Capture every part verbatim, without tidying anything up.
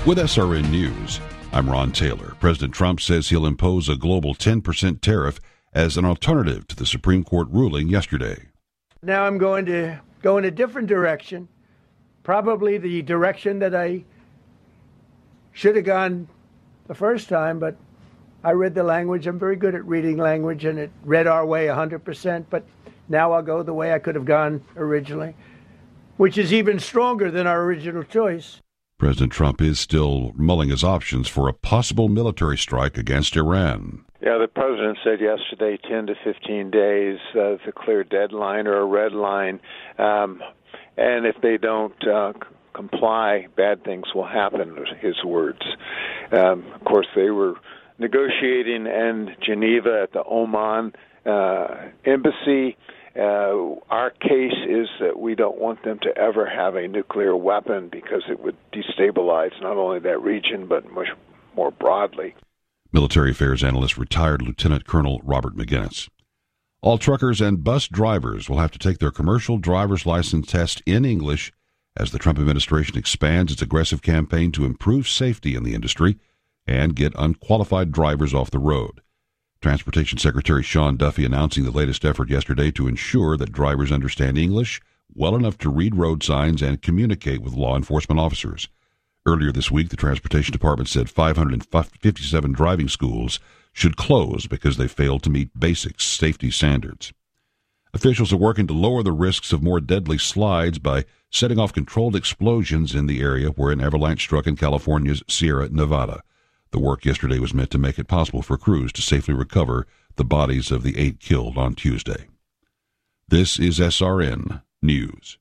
With S R N News, I'm Ron Taylor. President Trump says he'll impose a global ten percent tariff as an alternative to the Supreme Court ruling yesterday. Now I'm going to go in a different direction, probably the direction that I should have gone the first time, but I read the language. I'm very good at reading language, and it read our way one hundred percent, but now I'll go the way I could have gone originally, which is even stronger than our original choice. President Trump is still mulling his options for a possible military strike against Iran. Yeah, the president said yesterday ten to fifteen days uh, is a clear deadline or a red line. Um, and if they don't uh, comply, bad things will happen, his words. Um, of course, they were negotiating in Geneva at the Oman uh, embassy. Uh, our case is that we don't want them to ever have a nuclear weapon because it would destabilize not only that region but much more broadly. Military affairs analyst retired Lieutenant Colonel Robert McGinnis. All truckers and bus drivers will have to take their commercial driver's license test in English as the Trump administration expands its aggressive campaign to improve safety in the industry and get unqualified drivers off the road. Transportation Secretary Sean Duffy announcing the latest effort yesterday to ensure that drivers understand English well enough to read road signs and communicate with law enforcement officers. Earlier this week, the Transportation Department said five hundred fifty-seven driving schools should close because they failed to meet basic safety standards. Officials are working to lower the risks of more deadly slides by setting off controlled explosions in the area where an avalanche struck in California's Sierra Nevada. The work yesterday was meant to make it possible for crews to safely recover the bodies of the eight killed on Tuesday. This is S R N News.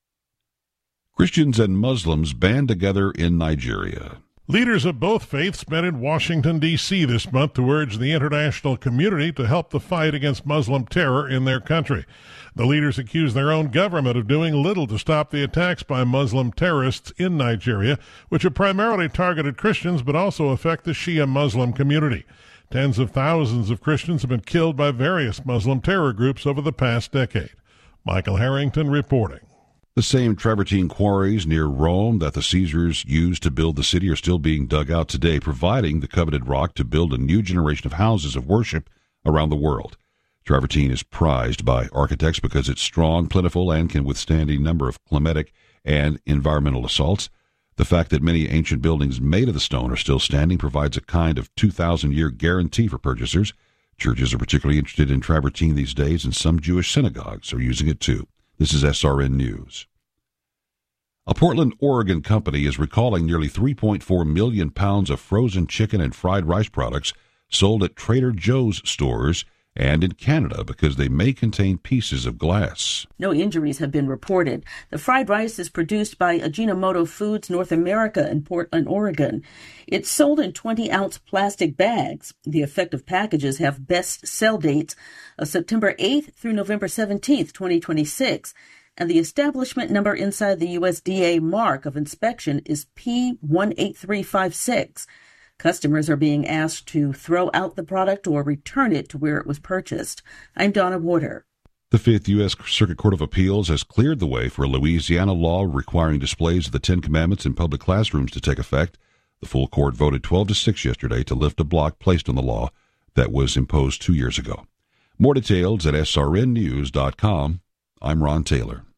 Christians and Muslims band together in Nigeria. Leaders of both faiths met in Washington, D C this month to urge the international community to help the fight against Muslim terror in their country. The leaders accuse their own government of doing little to stop the attacks by Muslim terrorists in Nigeria, which have primarily targeted Christians but also affect the Shia Muslim community. Tens of thousands of Christians have been killed by various Muslim terror groups over the past decade. Michael Harrington reporting. The same travertine quarries near Rome that the Caesars used to build the city are still being dug out today, providing the coveted rock to build a new generation of houses of worship around the world. Travertine is prized by architects because it's strong, plentiful, and can withstand a number of climatic and environmental assaults. The fact that many ancient buildings made of the stone are still standing provides a kind of two thousand year guarantee for purchasers. Churches are particularly interested in travertine these days, and some Jewish synagogues are using it too. This is S R N News. A Portland, Oregon company is recalling nearly three point four million pounds of frozen chicken and fried rice products sold at Trader Joe's stores and in Canada because they may contain pieces of glass. No injuries have been reported. The fried rice is produced by Ajinomoto Foods North America in Portland, Oregon. It's sold in twenty-ounce plastic bags. The effective packages have best sell dates of September eighth through November seventeenth, twenty twenty-six, and the establishment number inside the U S D A mark of inspection is P one eight three five six. Customers are being asked to throw out the product or return it to where it was purchased. I'm Donna Warder. The Fifth U S Circuit Court of Appeals has cleared the way for a Louisiana law requiring displays of the Ten Commandments in public classrooms to take effect. The full court voted twelve to six yesterday to lift a block placed on the law that was imposed two years ago. More details at S R N news dot com. I'm Ron Taylor.